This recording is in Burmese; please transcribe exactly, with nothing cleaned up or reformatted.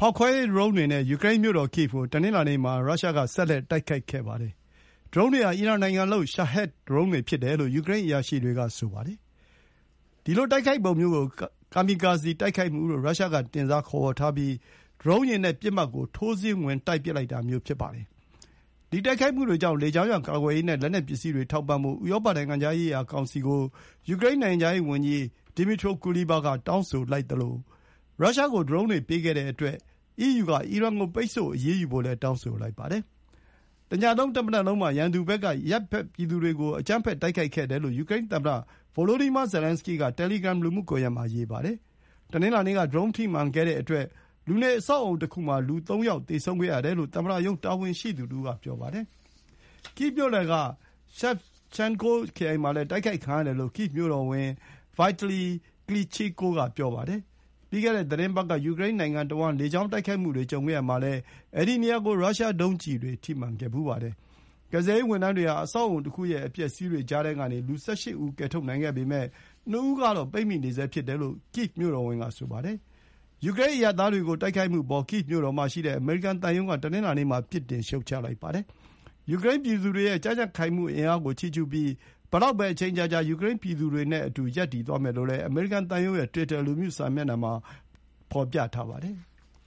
ဖောက်ခွဲရေးဒရုန်းတွေနဲ့ယူကရိန်းမြို့တော်ကိဗ်ကိုတနင်္လာနေ့မှာရုရှားကဆက်လက်တိုက်ခိုက်ခဲ့ပါတယ်။ဒရုန်းတွေဟာအီရန်နိုင်ငံလုပ် Shahed ဒရုန်းတွေဖြစ်တယ်လို့ယူကရိန်းအရာရှိတွေကဆိုပါတယ်။ဒီလိုတိုက်ခိုက်ပုံမျိုးကိုကာမီကာဇီတိုက်ခိုက်မှုလို့ရုရှားကတင်စားခေါ်ဝေါ်ထားပြီးဒရုန်းယာဉ်နဲ့ပစ်မှတ်ကိုထိုးစစ်ဝင်တိုက်ပစ်လိုက်တာမျိုးဖြစ်ပါတယ်။ဒီတိုက်ခိုက်မှုတွေကြောင့်လေကြောင်းရန်ကာကွယ်ရေးနဲ့လက်နက်ပစ္စည်းတွေထောက်ပံ့ဖို့ဥရောပနိုင်ငံခြားရေးရာကောင်စီကိုယူကရိန်းနိုင်ငံခြားရေးဝန်ကြီး Dmytro Kuleba ကတောင်းဆိုလိုက်သလိုရုရှားကိုဒရုန်းတွေပေးခဲ့တဲ့အတွက်အီးယူကအီရန်ကိုပိတ်ဆို့အရေးယူဖို့လည်းတောင်းဆိုလိုက်ပါတယ်။တညလုံးတမနက်လုံးမှာရန်သူဘက်ကအရပ်ဘက်ပြည်သူတွေကိုအကြမ်းဖက်တိုက်ခိုက်ခဲ့တယ်လို့ယူကရိန်းသမ္မတ Volodymyr Zelenskyy က Telegram လူမှုကွန်ရက်မှာရေးပါတယ်။တနင်္လာနေ့ကဒရုန်းထိမှန်ခဲ့တဲ့အတွက်လူနေအဆောက်အအုံတစ်ခုမှာလူသုံးယောက်သေဆုံးခဲ့ရတယ်လို့သမ္မတရုံးတာဝန်ရှိသူတဦးကပြောပါတယ်။ကိဗ်မြို့လယ်က Shevchenko ခရိုင်မှာလည်းတိုက်ခိုက်ခံရတယ်လို့ကိဗ်မြို့တော်ဝန် Vitaly Klitschko ကပြောပါတယ်။ပြီးခဲ့တဲ့သီတင်းပတ်ကယူကရိန်းနိုင်ငံတဝှမ်းလေကြောင်းတိုက်ခိုက်မှုတွေကြုံခဲ့ရမှာလည်းအဲဒီနေရာကိုရုရှားဒုံးကျည်တွေထိမှန်ခဲ့ဖူးပါတယ်။ကယ်ဆယ်ရေးဝန်ထမ်းတွေဟာအဆောက်အအုံတစ်ခုရဲ့အပျက်အစီးတွေကြားထဲကနေလူ၁၈ဦးကယ်ထုတ်နိုင်ခဲ့ပေမဲ့နှစ်ဦးကတော့ပိတ်မိနေဆဲဖြစ်တယ်လို့ကိဗ်မြို့တော်ဝန်ကဆိုပါတယ်။ယူကရိန်းအရပ်သားတွေကိုတိုက်ခိုက်မှုအပေါ်ကိဗ်မြို့တော်မှာရှိတဲ့အမေရိကန်သံရုံးကတနင်္လာနေ့မှာပြစ်တင်ရှုတ်ချလိုက်ပါတယ်။ယူကရိန်းပြည်သူတွေရဲ့ကြံ့ကြံ့ခိုင်မှုအင်အားကိုချီးကျူးပြီးဘယ်တော့ပဲအချိန်ကြာကြာယူကရိန်းပြည်သူတွေနဲ့အတူရပ်တည်သွားမယ်လို့လည်းအမေရိကန်သံရုံးရဲ့တွစ်တာလူမှုစာမျက်နှာမှာဖော်ပြထားပါတယ်။